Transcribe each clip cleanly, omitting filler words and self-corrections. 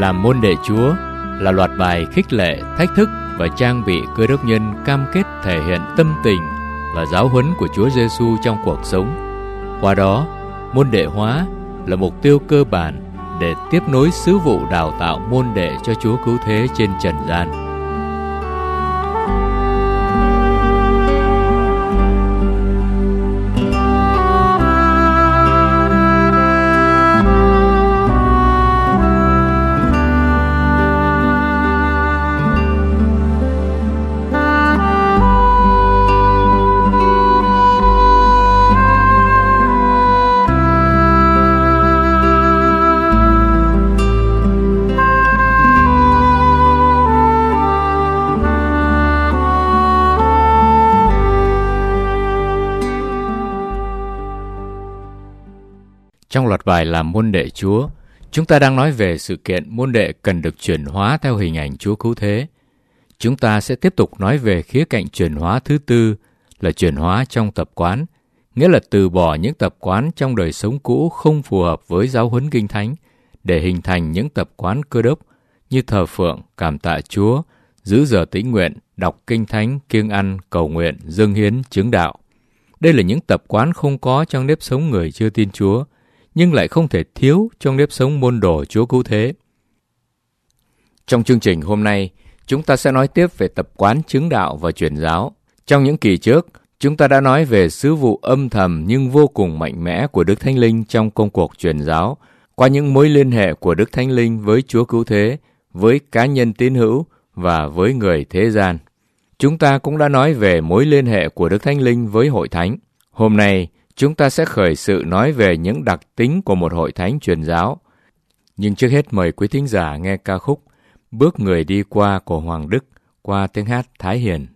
Làm môn đệ Chúa là loạt bài khích lệ, thách thức và trang bị Cơ đốc nhân cam kết thể hiện tâm tình và giáo huấn của Chúa Giêsu trong cuộc sống. Qua đó, môn đệ hóa là mục tiêu cơ bản để tiếp nối sứ vụ đào tạo môn đệ cho Chúa Cứu Thế trên trần gian. Trong loạt bài làm môn đệ Chúa, chúng ta đang nói về sự kiện môn đệ cần được chuyển hóa theo hình ảnh Chúa Cứu Thế. Chúng ta sẽ tiếp tục nói về khía cạnh chuyển hóa thứ tư là chuyển hóa trong tập quán, nghĩa là từ bỏ những tập quán trong đời sống cũ không phù hợp với giáo huấn Kinh Thánh để hình thành những tập quán Cơ đốc như thờ phượng, cảm tạ Chúa, giữ giờ tĩnh nguyện, đọc Kinh Thánh, kiêng ăn, cầu nguyện, dâng hiến, chứng đạo. Đây là những tập quán không có trong nếp sống người chưa tin Chúa, nhưng lại không thể thiếu trong nếp sống môn đồ Chúa Cứu Thế. Trong chương trình hôm nay, chúng ta sẽ nói tiếp về tập quán chứng đạo và truyền giáo. Trong những kỳ trước, chúng ta đã nói về sứ vụ âm thầm nhưng vô cùng mạnh mẽ của Đức Thánh Linh trong công cuộc truyền giáo, qua những mối liên hệ của Đức Thánh Linh với Chúa Cứu Thế, với cá nhân tín hữu và với người thế gian. Chúng ta cũng đã nói về mối liên hệ của Đức Thánh Linh với Hội Thánh. Hôm nay, chúng ta sẽ khởi sự nói về những đặc tính của một hội thánh truyền giáo. Nhưng trước hết mời quý thính giả nghe ca khúc Bước Người Đi Qua của Hoàng Đức qua tiếng hát Thái Hiền.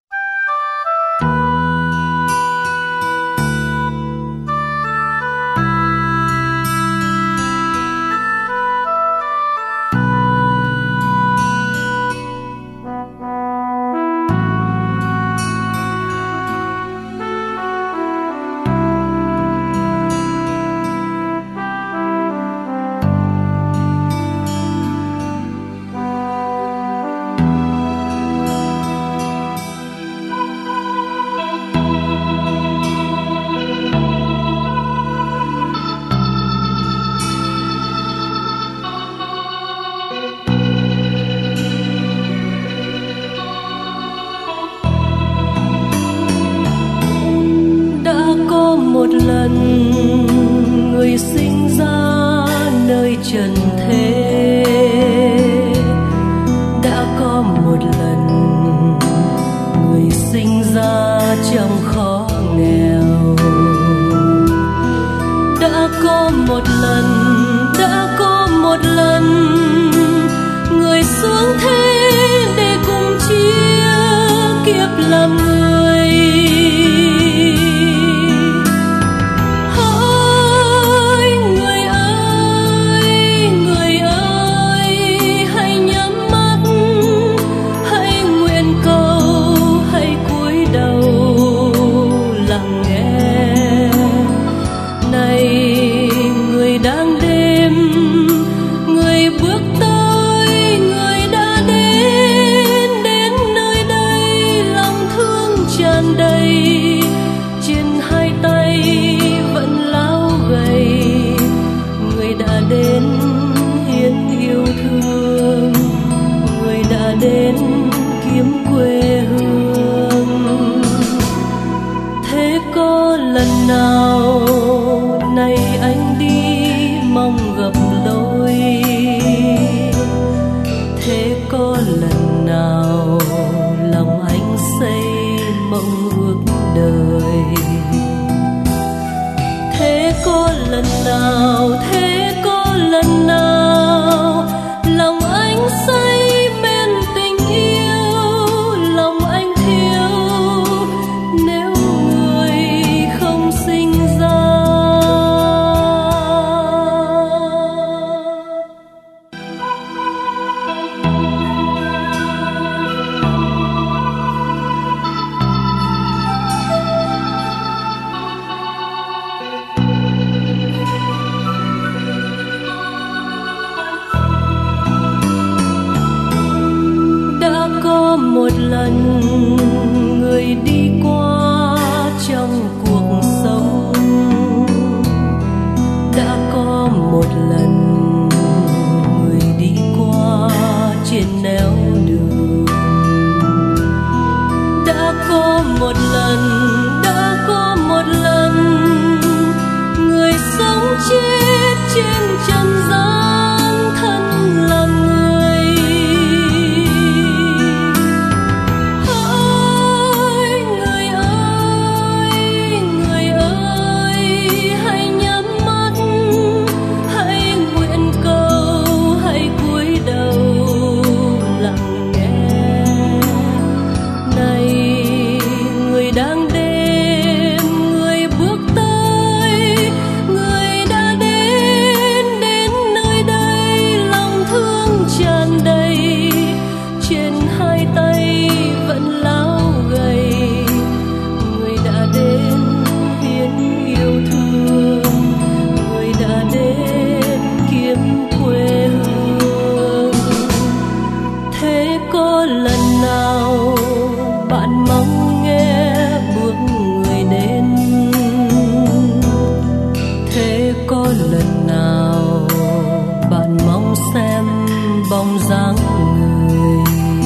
Một lần người sinh ra nơi trần thế, đã có một lần người sinh ra trong khó nghèo, đã có một lần người xuống thế để cùng chia kiếp làm người. lần người đi qua trong cuộc sống, đã có một lần người đi qua trên nẻo đường, đã có một lần người sống chết trên trần gian thân làm người. Hỡi người ơi, hãy nhắm mắt, hãy nguyện cầu, hãy cúi đầu lắng nghe. Này người đang đêm, người bước tới, người đã đến nơi đây, lòng thương tràn đầy, trên hai tay vẫn láo gầy. Người đã đến hiến yêu thương, người đã đến kiếm quê hương. Thế có lần nào bạn mong nghe bước người đến? Thế có lần nào bạn mong xem bóng dáng người?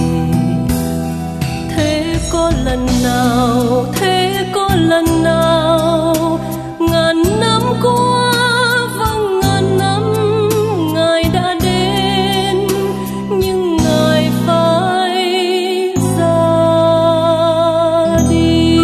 Thế có lần nào, ngàn năm qua, vâng ngàn năm Ngài đã đến, nhưng Ngài phải ra đi.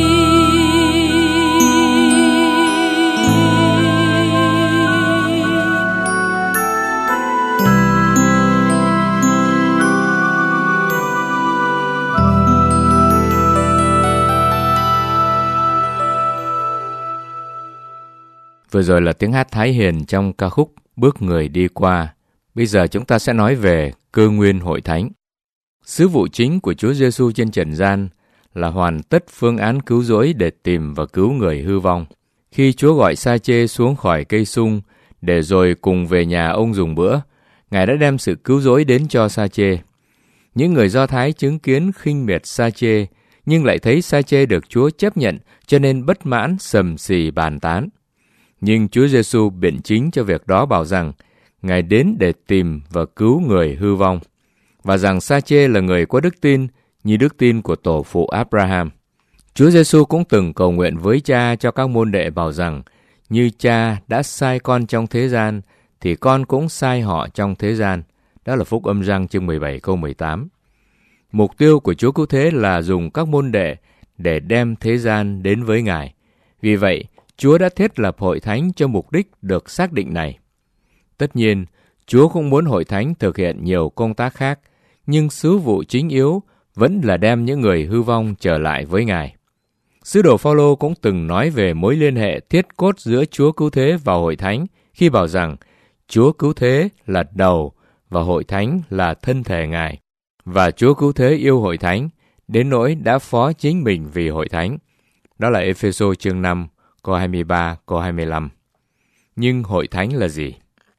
Vừa rồi là tiếng hát Thái Hiền trong ca khúc Bước Người Đi Qua. Bây giờ chúng ta sẽ nói về cơ nguyên hội thánh. Sứ vụ chính của Chúa Giêsu trên trần gian là hoàn tất phương án cứu rỗi để tìm và cứu người hư vong. Khi Chúa gọi Sa-chê xuống khỏi cây sung để rồi cùng về nhà ông dùng bữa, Ngài đã đem sự cứu rỗi đến cho Sa-chê. Những người Do Thái chứng kiến khinh miệt Sa-chê, nhưng lại thấy Sa-chê được Chúa chấp nhận, cho nên bất mãn, sầm xì bàn tán. Nhưng Chúa Giêsu biện chính cho việc đó, bảo rằng Ngài đến để tìm và cứu người hư vong, và rằng Sa-chê là người có đức tin như đức tin của tổ phụ Abraham. Chúa Giêsu cũng từng cầu nguyện với Cha cho các môn đệ, bảo rằng như Cha đã sai con trong thế gian thì con cũng sai họ trong thế gian. Đó là Phúc Âm Giăng chương 17 câu 18. Mục tiêu của Chúa Cứu Thế là dùng các môn đệ để đem thế gian đến với Ngài. Vì vậy, Chúa đã thiết lập hội thánh cho mục đích được xác định này. Tất nhiên, Chúa cũng muốn hội thánh thực hiện nhiều công tác khác, nhưng sứ vụ chính yếu vẫn là đem những người hư vong trở lại với Ngài. Sứ đồ Phao-lô cũng từng nói về mối liên hệ thiết cốt giữa Chúa Cứu Thế và hội thánh khi bảo rằng Chúa Cứu Thế là đầu và hội thánh là thân thể Ngài. Và Chúa Cứu Thế yêu hội thánh đến nỗi đã phó chính mình vì hội thánh. Đó là Ê-phê-sô chương 5, câu 23, câu 25. Nhưng hội thánh là gì?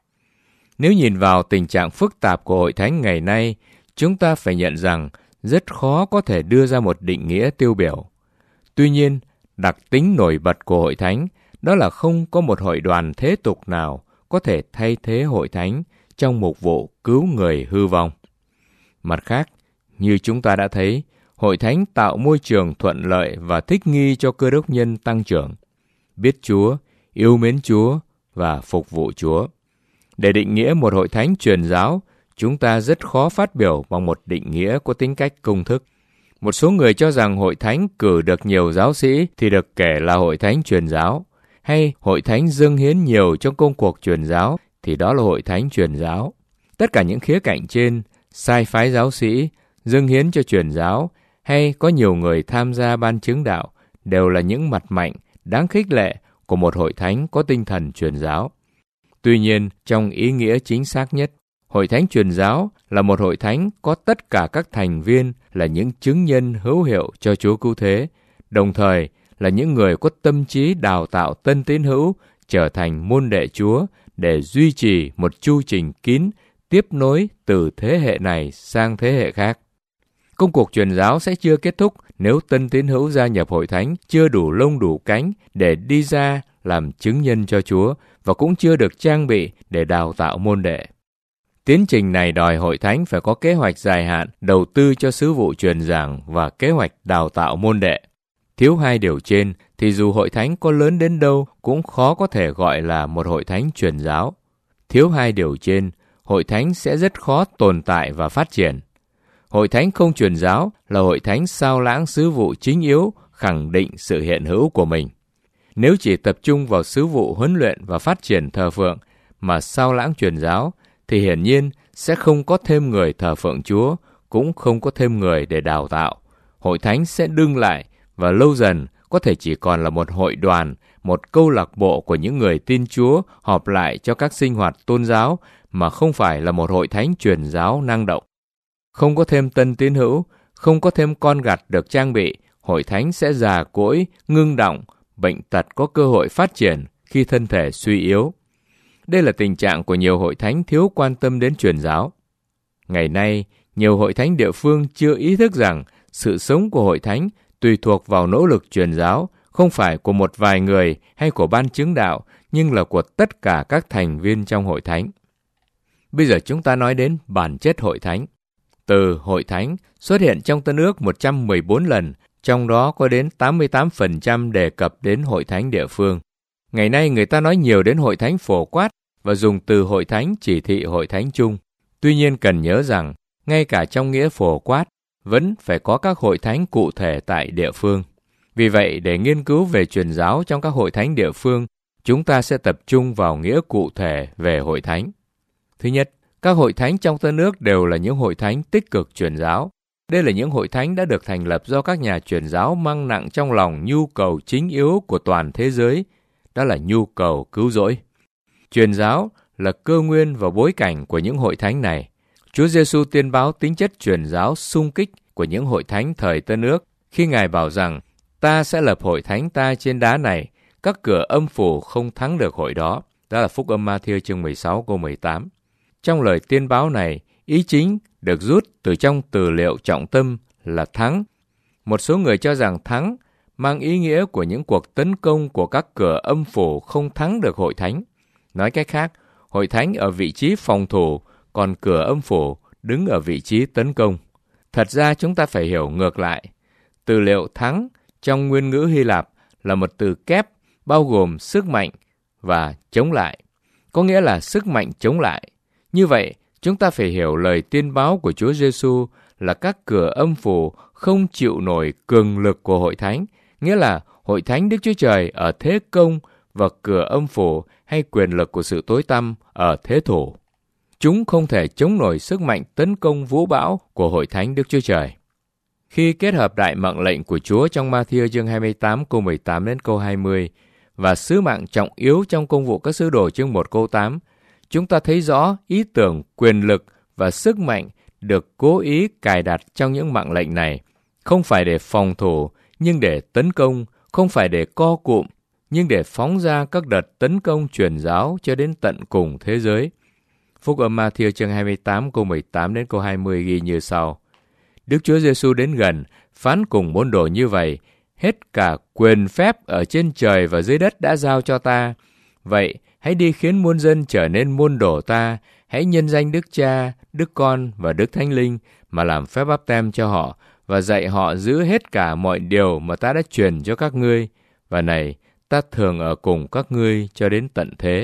Nếu nhìn vào tình trạng phức tạp của hội thánh ngày nay, chúng ta phải nhận rằng rất khó có thể đưa ra một định nghĩa tiêu biểu. Tuy nhiên, đặc tính nổi bật của hội thánh đó là không có một hội đoàn thế tục nào có thể thay thế hội thánh trong mục vụ cứu người hư vong. Mặt khác, như chúng ta đã thấy, hội thánh tạo môi trường thuận lợi và thích nghi cho cơ đốc nhân tăng trưởng, biết Chúa, yêu mến Chúa và phục vụ Chúa. Để định nghĩa một hội thánh truyền giáo, chúng ta rất khó phát biểu bằng một định nghĩa có tính cách công thức. Một số người cho rằng hội thánh cử được nhiều giáo sĩ thì được kể là hội thánh truyền giáo, hay hội thánh dâng hiến nhiều trong công cuộc truyền giáo thì đó là hội thánh truyền giáo. Tất cả những khía cạnh trên, sai phái giáo sĩ, dâng hiến cho truyền giáo, hay có nhiều người tham gia ban chứng đạo, đều là những mặt mạnh, đáng khích lệ của một hội thánh có tinh thần truyền giáo. Tuy nhiên, trong ý nghĩa chính xác nhất, hội thánh truyền giáo là một hội thánh có tất cả các thành viên là những chứng nhân hữu hiệu cho Chúa Cứu Thế, đồng thời là những người có tâm trí đào tạo tân tín hữu trở thành môn đệ Chúa để duy trì một chu trình kín tiếp nối từ thế hệ này sang thế hệ khác. Công cuộc truyền giáo sẽ chưa kết thúc nếu tân tín hữu gia nhập hội thánh chưa đủ lông đủ cánh để đi ra làm chứng nhân cho Chúa và cũng chưa được trang bị để đào tạo môn đệ. Tiến trình này đòi hội thánh phải có kế hoạch dài hạn đầu tư cho sứ vụ truyền giảng và kế hoạch đào tạo môn đệ. Thiếu hai điều trên thì dù hội thánh có lớn đến đâu cũng khó có thể gọi là một hội thánh truyền giáo. Thiếu hai điều trên, hội thánh sẽ rất khó tồn tại và phát triển. Hội thánh không truyền giáo là hội thánh sao lãng sứ vụ chính yếu, khẳng định sự hiện hữu của mình. Nếu chỉ tập trung vào sứ vụ huấn luyện và phát triển thờ phượng mà sao lãng truyền giáo, thì hiển nhiên sẽ không có thêm người thờ phượng Chúa, cũng không có thêm người để đào tạo. Hội thánh sẽ đương lại và lâu dần có thể chỉ còn là một hội đoàn, một câu lạc bộ của những người tin Chúa họp lại cho các sinh hoạt tôn giáo mà không phải là một hội thánh truyền giáo năng động. Không có thêm tân tín hữu, không có thêm con gặt được trang bị, hội thánh sẽ già cỗi, ngưng động, bệnh tật có cơ hội phát triển khi thân thể suy yếu. Đây là tình trạng của nhiều hội thánh thiếu quan tâm đến truyền giáo. Ngày nay, nhiều hội thánh địa phương chưa ý thức rằng sự sống của hội thánh tùy thuộc vào nỗ lực truyền giáo, không phải của một vài người hay của ban chứng đạo, nhưng là của tất cả các thành viên trong hội thánh. Bây giờ chúng ta nói đến bản chất hội thánh. Từ hội thánh xuất hiện trong Tân Ước 114 lần, trong đó có đến 88% đề cập đến hội thánh địa phương. Ngày nay người ta nói nhiều đến hội thánh phổ quát và dùng từ hội thánh chỉ thị hội thánh chung. Tuy nhiên cần nhớ rằng, ngay cả trong nghĩa phổ quát, vẫn phải có các hội thánh cụ thể tại địa phương. Vì vậy, để nghiên cứu về truyền giáo trong các hội thánh địa phương, chúng ta sẽ tập trung vào nghĩa cụ thể về hội thánh. Thứ nhất, các hội thánh trong Tân Ước đều là những hội thánh tích cực truyền giáo. Đây là những hội thánh đã được thành lập do các nhà truyền giáo mang nặng trong lòng nhu cầu chính yếu của toàn thế giới, đó là nhu cầu cứu rỗi. Truyền giáo là cơ nguyên và bối cảnh của những hội thánh này. Chúa Giêsu tiên báo tính chất truyền giáo xung kích của những hội thánh thời Tân Ước khi Ngài bảo rằng ta sẽ lập hội thánh ta trên đá này, các cửa âm phủ không thắng được hội đó. Đó là Phúc âm Ma-thi-ơ chương 16 câu 18. Trong lời tiên báo này, ý chính được rút từ trong từ liệu trọng tâm là thắng. Một số người cho rằng thắng mang ý nghĩa của những cuộc tấn công của các cửa âm phủ không thắng được hội thánh. Nói cách khác, hội thánh ở vị trí phòng thủ, còn cửa âm phủ đứng ở vị trí tấn công. Thật ra chúng ta phải hiểu ngược lại. Từ liệu thắng trong nguyên ngữ Hy Lạp là một từ kép bao gồm sức mạnh và chống lại, có nghĩa là sức mạnh chống lại. Như vậy, chúng ta phải hiểu lời tiên báo của Chúa Giêsu là các cửa âm phủ không chịu nổi cường lực của hội thánh, nghĩa là hội thánh Đức Chúa Trời ở thế công và cửa âm phủ hay quyền lực của sự tối tăm ở thế thủ. Chúng không thể chống nổi sức mạnh tấn công vũ bão của hội thánh Đức Chúa Trời. Khi kết hợp đại mệnh lệnh của Chúa trong Ma-thi-ơ chương 28 câu 18 đến câu 20 và sứ mạng trọng yếu trong công vụ các sứ đồ chương 1 câu 8, chúng ta thấy rõ ý tưởng quyền lực và sức mạnh được cố ý cài đặt trong những mệnh lệnh này, không phải để phòng thủ nhưng để tấn công, không phải để co cụm nhưng để phóng ra các đợt tấn công truyền giáo cho đến tận cùng thế giới. Phúc âm Ma-thi-ơ chương 28 câu 18 đến câu 20 ghi như sau: Đức Chúa Giêsu đến gần, phán cùng môn đồ như vậy: hết cả quyền phép ở trên trời và dưới đất đã giao cho ta. Vậy, hãy đi khiến muôn dân trở nên môn đồ ta, hãy nhân danh Đức Cha, Đức Con và Đức Thánh Linh mà làm phép báp têm cho họ và dạy họ giữ hết cả mọi điều mà ta đã truyền cho các ngươi. Và này, ta thường ở cùng các ngươi cho đến tận thế.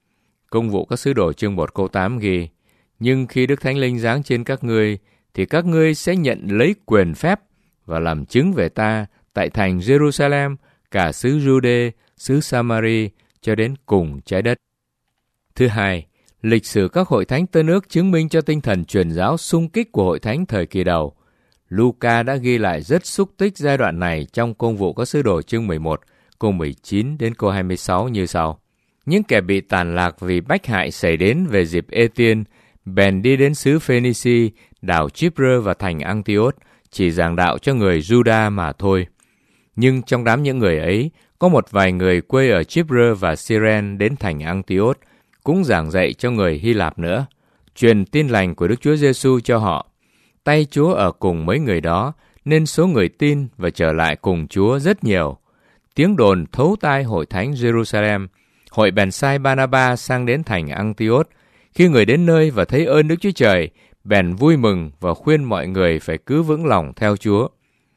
Công vụ các sứ đồ chương 1 câu 8 ghi: Nhưng khi Đức Thánh Linh giáng trên các ngươi, thì các ngươi sẽ nhận lấy quyền phép và làm chứng về ta tại thành Jerusalem, cả xứ Jude, xứ Samari cho đến cùng trái đất. Thứ hai, lịch sử các hội thánh Tân Ước chứng minh cho tinh thần truyền giáo xung kích của hội thánh thời kỳ đầu. Luca đã ghi lại rất xúc tích giai đoạn này trong công vụ các sứ đồ chương 11, câu 19 đến câu 26 như sau: Những kẻ bị tàn lạc vì bách hại xảy đến về dịp Ê-tiên, bèn đi đến xứ Phê-ni-si, đảo Chipre và thành Antioch, chỉ giảng đạo cho người Juda mà thôi. Nhưng trong đám những người ấy, có một vài người quê ở Chipre và Syren đến thành Antioch, cũng giảng dạy cho người Hy Lạp nữa, truyền tin lành của Đức Chúa Giêsu cho họ. Tay Chúa ở cùng mấy người đó, nên số người tin và trở lại cùng Chúa rất nhiều. Tiếng đồn thấu tai hội thánh Jerusalem. Hội bèn sai Ba-na-ba sang đến thành Antioch. Khi người đến nơi và thấy ơn Đức Chúa Trời, bèn vui mừng và khuyên mọi người phải cứ vững lòng theo Chúa.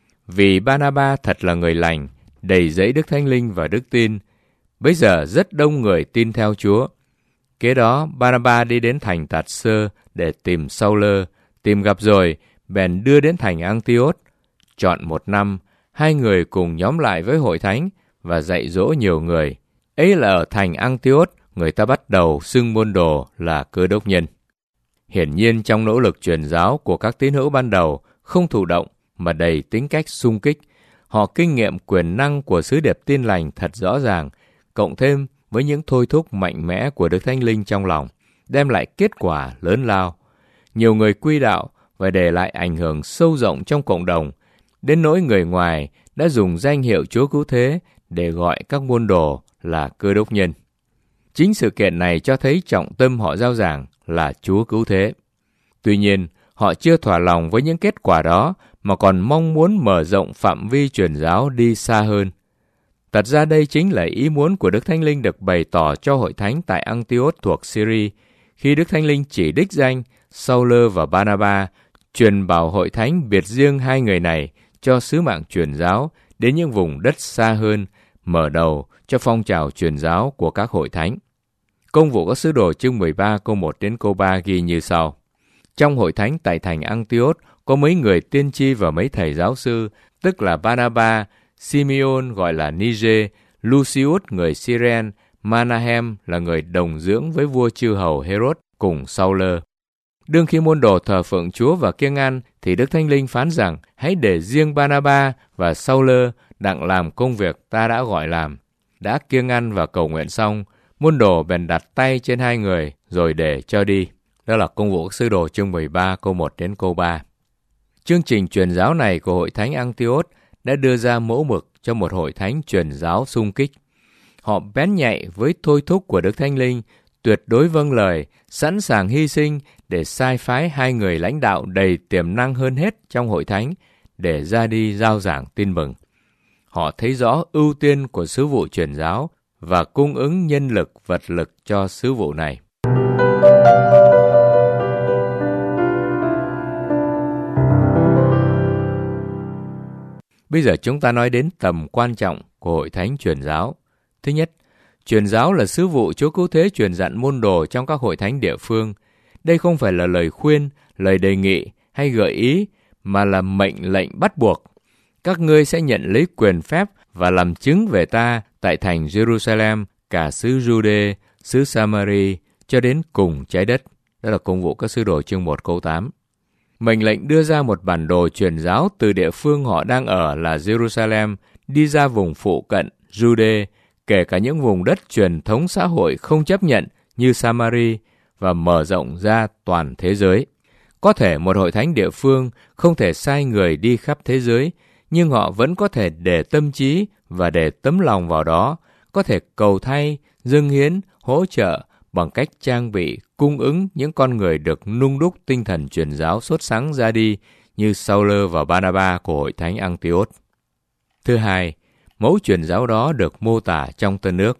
Vì Ba-na-ba thật là người lành, đầy dẫy Đức Thánh Linh và đức tin. Bấy giờ rất đông người tin theo Chúa. Kế đó, Ba-na-ba đi đến thành Tạt-sơ để tìm Sau-lơ. Tìm gặp rồi, bèn đưa đến thành Antioch. Trọn 1 năm, hai người cùng nhóm lại với hội thánh và dạy dỗ nhiều người. Ấy là ở thành Antioch, người ta bắt đầu xưng môn đồ là Cơ Đốc nhân. Hiển nhiên trong nỗ lực truyền giáo của các tín hữu ban đầu không thụ động mà đầy tính cách xung kích, họ kinh nghiệm quyền năng của sứ điệp tin lành thật rõ ràng, cộng thêm với những thôi thúc mạnh mẽ của Đức Thánh Linh trong lòng, đem lại kết quả lớn lao. Nhiều người quy đạo và để lại ảnh hưởng sâu rộng trong cộng đồng, đến nỗi người ngoài đã dùng danh hiệu Chúa Cứu Thế để gọi các môn đồ là Cơ Đốc nhân. Chính sự kiện này cho thấy trọng tâm họ rao giảng là Chúa Cứu Thế. Tuy nhiên, họ chưa thỏa lòng với những kết quả đó mà còn mong muốn mở rộng phạm vi truyền giáo đi xa hơn. Thật ra đây chính là ý muốn của Đức Thánh Linh được bày tỏ cho hội thánh tại Antioch thuộc Syria, khi Đức Thánh Linh chỉ đích danh Sau-lơ và Ba-na-ba, truyền bảo hội thánh biệt riêng hai người này cho sứ mạng truyền giáo đến những vùng đất xa hơn, mở đầu cho phong trào truyền giáo của các hội thánh. Công vụ các sứ đồ chương 13 câu 1 đến câu 3 ghi như sau. Trong hội thánh tại thành Antioch có mấy người tiên tri và mấy thầy giáo sư, tức là Ba-na-ba, Simeon gọi là Niger, Lucius người Cyrene, Manahem là người đồng dưỡng với vua chư hầu Herod cùng Sau-lơ. Đương khi môn đồ thờ phượng Chúa và kiêng ăn, thì Đức Thánh Linh phán rằng hãy để riêng Ba-na-ba và Sau-lơ đặng làm công việc ta đã gọi làm. Đã kiêng ăn và cầu nguyện xong, môn đồ bèn đặt tay trên hai người rồi để cho đi. Đó là Công vụ các sứ đồ chương 13 câu 1 đến câu 3. Chương trình truyền giáo này của hội thánh Antioch đã đưa ra mẫu mực cho một hội thánh truyền giáo xung kích. Họ bén nhạy với thôi thúc của Đức Thánh Linh, tuyệt đối vâng lời, sẵn sàng hy sinh để sai phái hai người lãnh đạo đầy tiềm năng hơn hết trong hội thánh để ra đi rao giảng tin mừng. Họ thấy rõ ưu tiên của sứ vụ truyền giáo và cung ứng nhân lực, vật lực cho sứ vụ này. Bây giờ chúng ta nói đến tầm quan trọng của hội thánh truyền giáo. Thứ nhất, truyền giáo là sứ vụ Chúa Cứu Thế truyền dặn môn đồ trong các hội thánh địa phương. Đây không phải là lời khuyên, lời đề nghị hay gợi ý, mà là mệnh lệnh bắt buộc. Các ngươi sẽ nhận lấy quyền phép và làm chứng về ta tại thành Jerusalem, cả xứ Jude, xứ Samari, cho đến cùng trái đất. Đó là Công vụ các sứ đồ chương 1 câu 8. Mệnh lệnh đưa ra một bản đồ truyền giáo từ địa phương họ đang ở là Jerusalem, đi ra vùng phụ cận Jude, kể cả những vùng đất truyền thống xã hội không chấp nhận như Samari, và mở rộng ra toàn thế giới. Có thể một hội thánh địa phương không thể sai người đi khắp thế giới, nhưng họ vẫn có thể để tâm trí và để tấm lòng vào đó, có thể cầu thay, dâng hiến, hỗ trợ bằng cách trang bị, cung ứng những con người được nung đúc tinh thần truyền giáo sốt sắng ra đi như Sau-lơ và Ba-na-ba của hội thánh Antioch. Thứ hai, mẫu truyền giáo đó được mô tả trong Tân Ước.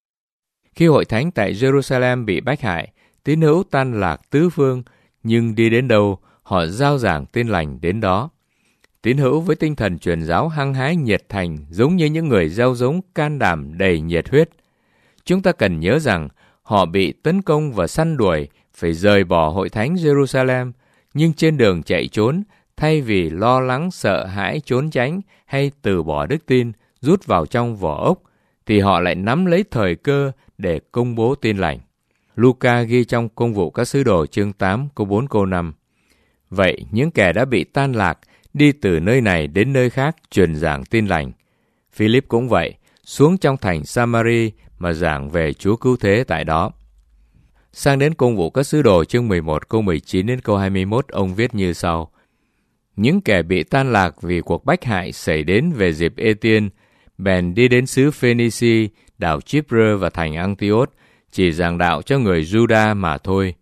Khi hội thánh tại Jerusalem bị bách hại, tín hữu tan lạc tứ phương, nhưng đi đến đâu, họ rao giảng tin lành đến đó. Tín hữu với tinh thần truyền giáo hăng hái nhiệt thành giống như những người gieo giống can đảm đầy nhiệt huyết. Chúng ta cần nhớ rằng họ bị tấn công và săn đuổi, phải rời bỏ hội thánh Jerusalem, nhưng trên đường chạy trốn, thay vì lo lắng sợ hãi trốn tránh hay từ bỏ đức tin, rút vào trong vỏ ốc, thì họ lại nắm lấy thời cơ để công bố tin lành. Luca ghi trong Công vụ các sứ đồ chương 8 câu 4 câu 5. Vậy những kẻ đã bị tan lạc đi từ nơi này đến nơi khác truyền giảng tin lành. Philip cũng vậy, xuống trong thành Samari mà giảng về Chúa Cứu Thế tại đó. Sang đến Công vụ các sứ đồ chương 11 câu 19 đến câu 21, ông viết như sau. Những kẻ bị tan lạc vì cuộc bách hại xảy đến về dịp Ê-tiên, bèn đi đến xứ Phoenici, đảo Chipre và thành Antioch, chỉ giảng đạo cho người Juda mà thôi.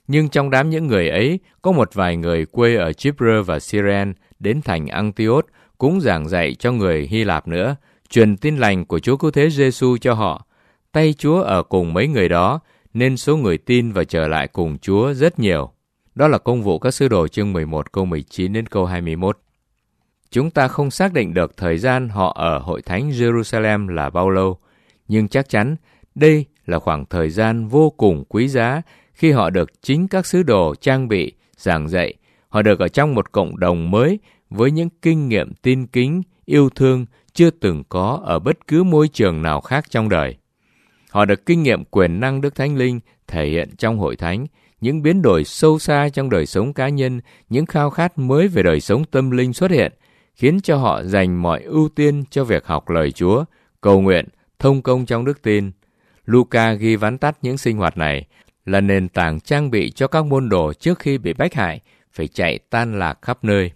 Nhưng trong đám những người ấy, có một vài người quê ở Chipre và Cyrene đến thành Antioch cũng giảng dạy cho người Hy Lạp nữa, truyền tin lành của Chúa Cứu Thế Giêsu cho họ. Tay Chúa ở cùng mấy người đó, nên số người tin và trở lại cùng Chúa rất nhiều. Đó là Công vụ các sứ đồ chương 11 câu 19 đến câu 21. Chúng ta không xác định được thời gian họ ở hội thánh Jerusalem là bao lâu, nhưng chắc chắn đây là khoảng thời gian vô cùng quý giá khi họ được chính các sứ đồ trang bị, giảng dạy. Họ được ở trong một cộng đồng mới với những kinh nghiệm tin kính, yêu thương chưa từng có ở bất cứ môi trường nào khác trong đời. Họ được kinh nghiệm quyền năng Đức Thánh Linh thể hiện trong hội thánh, những biến đổi sâu xa trong đời sống cá nhân, những khao khát mới về đời sống tâm linh xuất hiện, khiến cho họ dành mọi ưu tiên cho việc học lời Chúa, cầu nguyện, thông công trong đức tin. Luca ghi vắn tắt những sinh hoạt này là nền tảng trang bị cho các môn đồ trước khi bị bách hại, phải chạy tan lạc khắp nơi.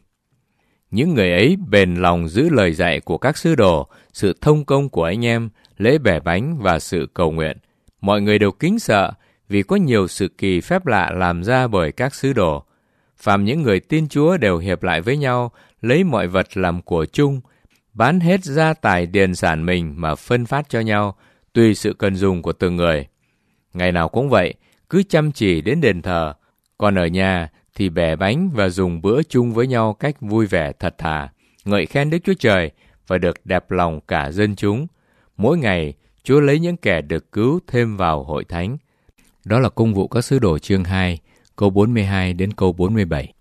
Những người ấy bền lòng giữ lời dạy của các sứ đồ, sự thông công của anh em, lễ bẻ bánh và sự cầu nguyện. Mọi người đều kính sợ vì có nhiều sự kỳ phép lạ làm ra bởi các sứ đồ. Phàm những người tin Chúa đều hiệp lại với nhau, lấy mọi vật làm của chung, bán hết gia tài điền sản mình mà phân phát cho nhau, tùy sự cần dùng của từng người. Ngày nào cũng vậy, cứ chăm chỉ đến đền thờ, còn ở nhà thì bẻ bánh và dùng bữa chung với nhau cách vui vẻ thật thà, ngợi khen Đức Chúa Trời và được đẹp lòng cả dân chúng. Mỗi ngày, Chúa lấy những kẻ được cứu thêm vào hội thánh. Đó là Công vụ các sứ đồ chương 2, câu 42 đến câu 47.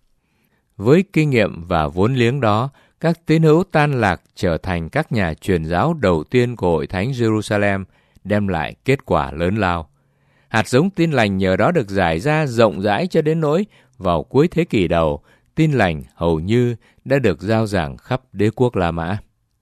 Với kinh nghiệm và vốn liếng đó, các tín hữu tan lạc trở thành các nhà truyền giáo đầu tiên của hội thánh Jerusalem, đem lại kết quả lớn lao. Hạt giống tin lành nhờ đó được rải ra rộng rãi cho đến nỗi vào cuối thế kỷ đầu, tin lành hầu như đã được rao giảng khắp đế quốc La Mã.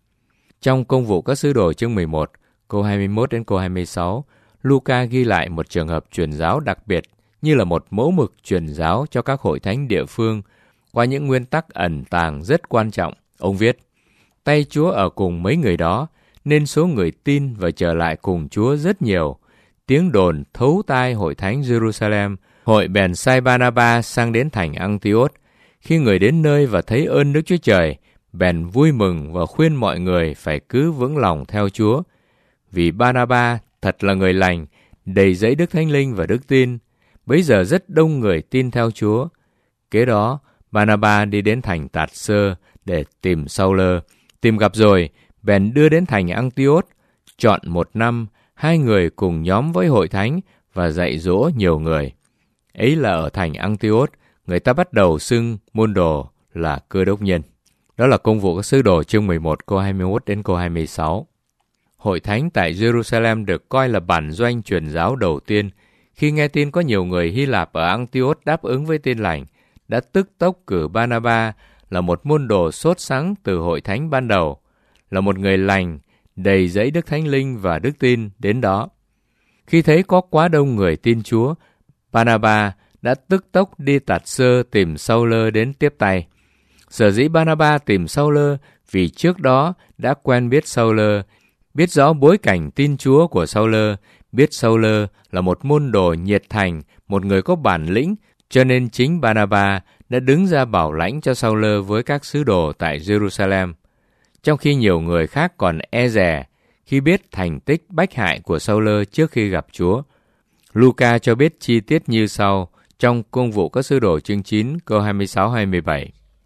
Trong Công vụ các sứ đồ chương 11, câu 21 đến câu 26, Luca ghi lại một trường hợp truyền giáo đặc biệt như là một mẫu mực truyền giáo cho các hội thánh địa phương qua những nguyên tắc ẩn tàng rất quan trọng. Ông viết, tay Chúa ở cùng mấy người đó, nên số người tin và trở lại cùng Chúa rất nhiều. Tiếng đồn thấu tai hội thánh Jerusalem, hội bèn sai Ba-na-ba sang đến thành Antioch. Khi người đến nơi và thấy ơn Đức Chúa Trời, bèn vui mừng và khuyên mọi người phải cứ vững lòng theo Chúa. Vì Ba-na-ba thật là người lành, đầy dẫy Đức Thánh Linh và đức tin. Bấy giờ rất đông người tin theo Chúa. Kế đó, Ba-na-ba đi đến thành Tạt-sơ để tìm Sau-lơ. Tìm gặp rồi, bèn đưa đến thành Antioch. Chọn 1 năm, 2 người cùng nhóm với hội thánh và dạy dỗ nhiều người. Ấy là ở thành Antioch, người ta bắt đầu xưng môn đồ là Cơ Đốc nhân. Đó là Công vụ các sứ đồ chương 11 câu 21 đến câu 26. Hội thánh tại Jerusalem được coi là bản doanh truyền giáo đầu tiên. Khi nghe tin có nhiều người Hy Lạp ở Antioch đáp ứng với tin lành, đã tức tốc cử Ba-na-ba là một môn đồ sốt sắng từ hội thánh ban đầu, là một người lành, đầy dẫy Đức Thánh Linh và đức tin đến đó. Khi thấy có quá đông người tin Chúa, Ba-na-ba đã tức tốc đi Tạt-sơ tìm Sau-lơ đến tiếp tay. Sở dĩ Ba-na-ba tìm Sau-lơ vì trước đó đã quen biết Sau-lơ, biết rõ bối cảnh tin Chúa của Sau-lơ, biết Sau-lơ là một môn đồ nhiệt thành, một người có bản lĩnh, cho nên chính Ba-na-ba đã đứng ra bảo lãnh cho Sau-lơ với các sứ đồ tại Jerusalem. Trong khi nhiều người khác còn e dè khi biết thành tích bách hại của Sau-lơ trước khi gặp Chúa. Luca cho biết chi tiết như sau trong Công vụ các sứ đồ chương 9 câu 26-27.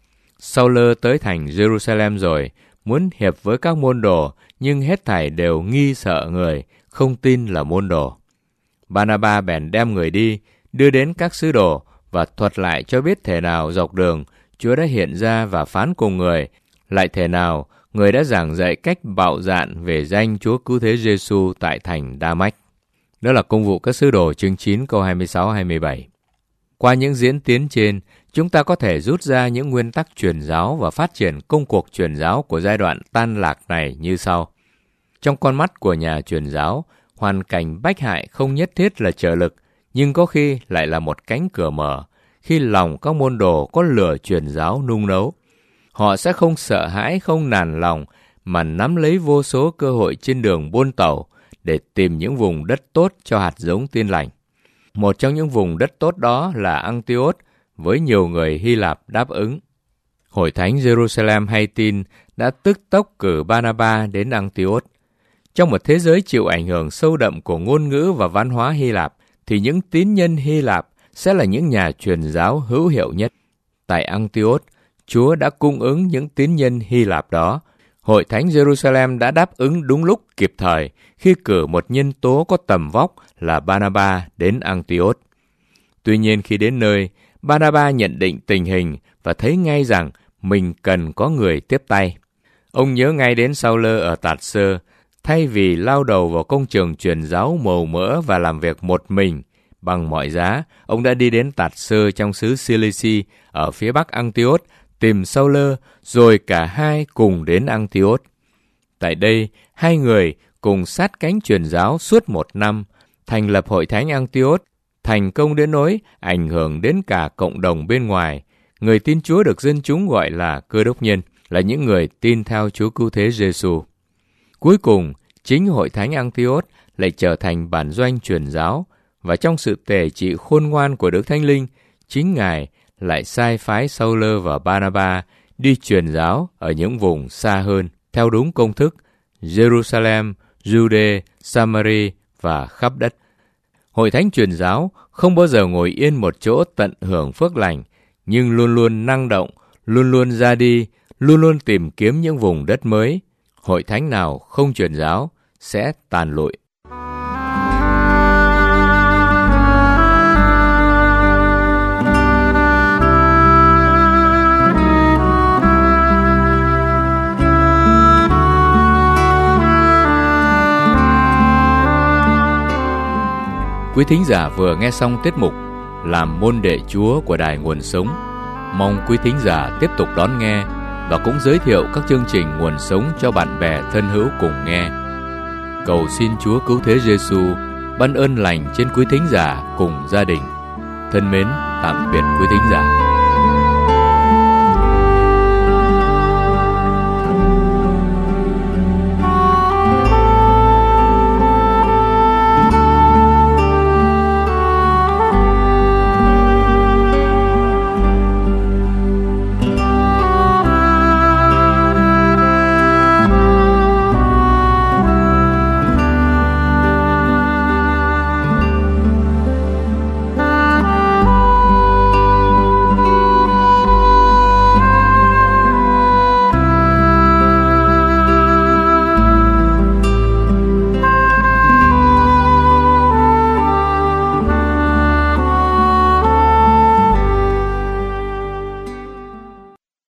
Sau-lơ tới thành Jerusalem rồi, muốn hiệp với các môn đồ, nhưng hết thảy đều nghi sợ người, không tin là môn đồ. Ba-na-ba bèn đem người đi, đưa đến các sứ đồ và thuật lại cho biết thể nào dọc đường Chúa đã hiện ra và phán cùng người, lại thể nào người đã giảng dạy cách bạo dạn về danh Chúa Cứu Thế Giêsu tại thành Đa-mách. Đó là Công vụ các sứ đồ chương 9 câu 26-27. Qua những diễn tiến trên, chúng ta có thể rút ra những nguyên tắc truyền giáo và phát triển công cuộc truyền giáo của giai đoạn tan lạc này như sau. Trong con mắt của nhà truyền giáo, hoàn cảnh bách hại không nhất thiết là trợ lực, nhưng có khi lại là một cánh cửa mở. Khi lòng các môn đồ có lửa truyền giáo nung nấu, họ sẽ không sợ hãi, không nản lòng, mà nắm lấy vô số cơ hội trên đường buôn tẩu để tìm những vùng đất tốt cho hạt giống tin lành. Một trong những vùng đất tốt đó là Antioch, với nhiều người Hy Lạp đáp ứng. Hội thánh Jerusalem hay tin đã tức tốc cử Barnaba đến Antioch. Trong một thế giới chịu ảnh hưởng sâu đậm của ngôn ngữ và văn hóa Hy Lạp, thì những tín nhân Hy Lạp sẽ là những nhà truyền giáo hữu hiệu nhất. Tại Antioch, Chúa đã cung ứng những tín nhân Hy Lạp đó. Hội thánh Jerusalem đã đáp ứng đúng lúc kịp thời khi cử một nhân tố có tầm vóc là Barnaba đến Antioch. Tuy nhiên khi đến nơi, Barnaba nhận định tình hình và thấy ngay rằng mình cần có người tiếp tay. Ông nhớ ngay đến Sao-lơ ở Tạt-sơ. Thay vì lao đầu vào công trường truyền giáo màu mỡ và làm việc một mình, bằng mọi giá, ông đã đi đến Tạt-sơ trong xứ Cilici ở phía bắc Antioch, tìm Sao-lơ, rồi cả hai cùng đến Antioch. Tại đây, hai người cùng sát cánh truyền giáo suốt 1 năm, thành lập hội thánh Antioch, thành công đến nỗi ảnh hưởng đến cả cộng đồng bên ngoài. Người tin Chúa được dân chúng gọi là Cơ đốc nhân, là những người tin theo Chúa Cứu Thế Giêsu. Cuối cùng, chính hội thánh Antioch lại trở thành bản doanh truyền giáo, và trong sự tể trị khôn ngoan của Đức Thánh Linh, chính Ngài lại sai phái Sao-lơ và Barnaba đi truyền giáo ở những vùng xa hơn, theo đúng công thức Jerusalem, Jude, Samari và khắp đất. Hội thánh truyền giáo không bao giờ ngồi yên một chỗ tận hưởng phước lành, nhưng luôn luôn năng động, luôn luôn ra đi, luôn luôn tìm kiếm những vùng đất mới. Hội thánh nào không truyền giáo sẽ tàn lụi. Quý thính giả vừa nghe xong tiết mục Làm môn đệ Chúa của Đài Nguồn Sống. Mong quý thính giả tiếp tục đón nghe và cũng giới thiệu các chương trình Nguồn Sống cho bạn bè thân hữu cùng nghe. Cầu xin Chúa Cứu Thế Giêsu ban ơn lành trên quý thính giả cùng gia đình. Thân mến, tạm biệt quý thính giả.